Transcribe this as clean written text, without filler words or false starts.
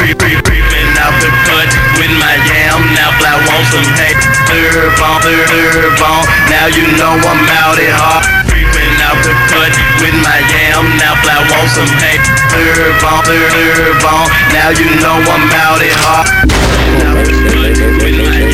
Creeping out the cut with my yam. Now fly want some hay. Herb on. Now you know I'm out it hard. Creeping out the cut with my yam. Now fly want some hay. Herb on. Now you know I'm out it hard. Out the cut with my